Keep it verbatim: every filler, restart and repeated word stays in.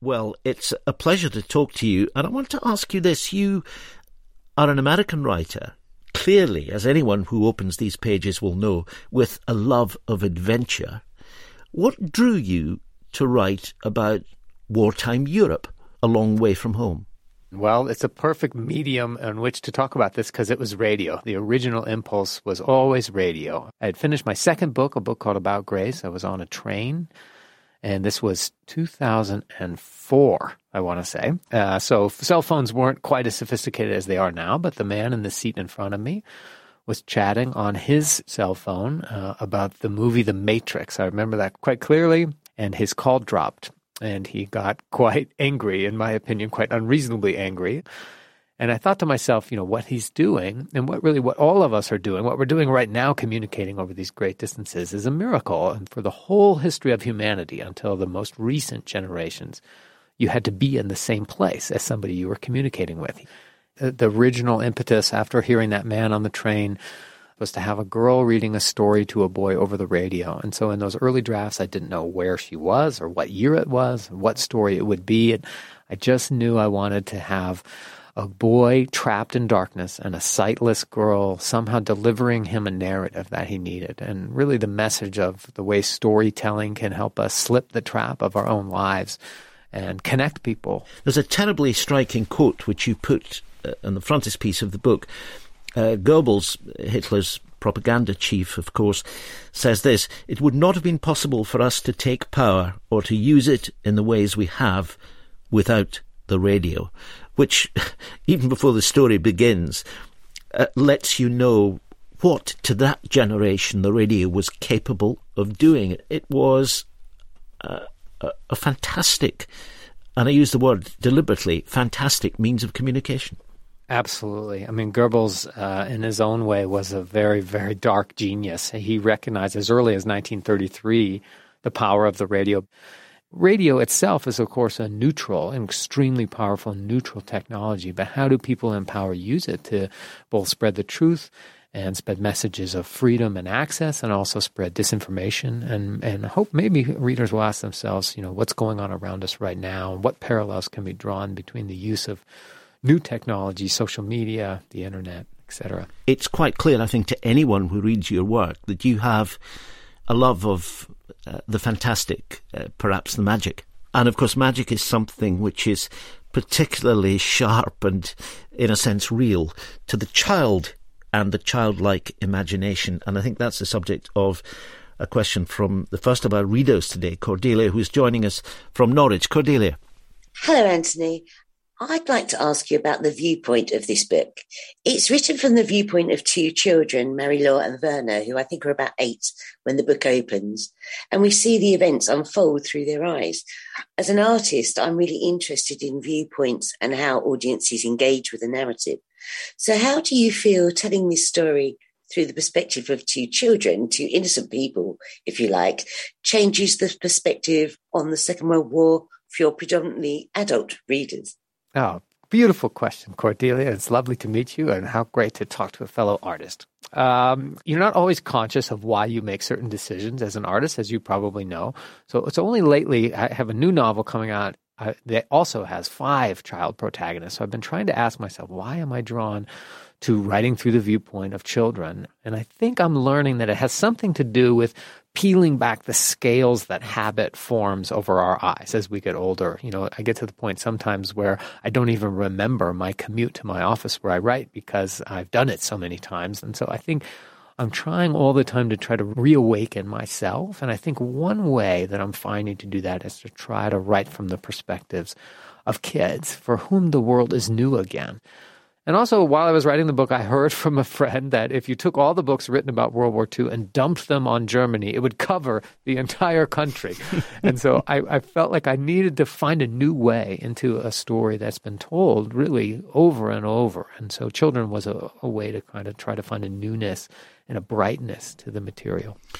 Well, it's a pleasure to talk to you. And I want to ask you this. You are an American writer, clearly, as anyone who opens these pages will know, with a love of adventure. What drew you to write about wartime Europe, a long way from home? Well, it's a perfect medium on which to talk about this because it was radio. The original impulse was always radio. I had finished my second book, a book called About Grace. I was on a train, and this was two thousand four, I want to say. Uh, so cell phones weren't quite as sophisticated as they are now, but the man in the seat in front of me was chatting on his cell phone uh, about the movie The Matrix. I remember that quite clearly, and his call dropped. And he got quite angry, in my opinion, quite unreasonably angry. And I thought to myself, you know, what he's doing and what really what all of us are doing, what we're doing right now, communicating over these great distances, is a miracle. And for the whole history of humanity until the most recent generations, you had to be in the same place as somebody you were communicating with. The, the original impetus after hearing that man on the train was to have a girl reading a story to a boy over the radio. And so in those early drafts, I didn't know where she was or what year it was, or what story it would be. And I just knew I wanted to have a boy trapped in darkness and a sightless girl somehow delivering him a narrative that he needed. And really the message of the way storytelling can help us slip the trap of our own lives and connect people. There's a terribly striking quote which you put uh, on the frontispiece of the book. Uh, Goebbels, Hitler's propaganda chief, of course, says this: "It would not have been possible for us to take power or to use it in the ways we have without the radio," which, even before the story begins, uh, lets you know what, to that generation, the radio was capable of doing. It was uh, a, a fantastic, and I use the word deliberately, fantastic means of communication. Absolutely. I mean, Goebbels, uh, in his own way, was a very, very dark genius. He recognized as early as nineteen thirty-three the power of the radio. Radio itself is, of course, a neutral, an extremely powerful neutral technology. But how do people in power use it to both spread the truth and spread messages of freedom and access, and also spread disinformation? And, and I hope maybe readers will ask themselves, you know, what's going on around us right now, and what parallels can be drawn between the use of new technology, social media, the internet, et cetera. It's quite clear, I think, to anyone who reads your work that you have a love of uh, the fantastic, uh, perhaps the magic. And, of course, magic is something which is particularly sharp and, in a sense, real to the child and the childlike imagination. And I think that's the subject of a question from the first of our readers today, Cordelia, who's joining us from Norwich. Cordelia. Hello, Anthony. I'd like to ask you about the viewpoint of this book. It's written from the viewpoint of two children, Mary-Laure and Werner, who I think are about eight when the book opens, and we see the events unfold through their eyes. As an artist, I'm really interested in viewpoints and how audiences engage with the narrative. So how do you feel telling this story through the perspective of two children, two innocent people, if you like, changes the perspective on the Second World War for your predominantly adult readers? Oh, beautiful question, Cordelia. It's lovely to meet you, and how great to talk to a fellow artist. Um, you're not always conscious of why you make certain decisions as an artist, as you probably know. So it's only lately I have a new novel coming out uh, that also has five child protagonists. So I've been trying to ask myself, why am I drawn to writing through the viewpoint of children? And I think I'm learning that it has something to do with peeling back the scales that habit forms over our eyes as we get older. You know, I get to the point sometimes where I don't even remember my commute to my office where I write because I've done it so many times. And so I think I'm trying all the time to try to reawaken myself. And I think one way that I'm finding to do that is to try to write from the perspectives of kids for whom the world is new again. And also, while I was writing the book, I heard from a friend that if you took all the books written about World War Two and dumped them on Germany, it would cover the entire country. And so I, I felt like I needed to find a new way into a story that's been told really over and over. And so Children was a, a way to kind of try to find a newness and a brightness to the material.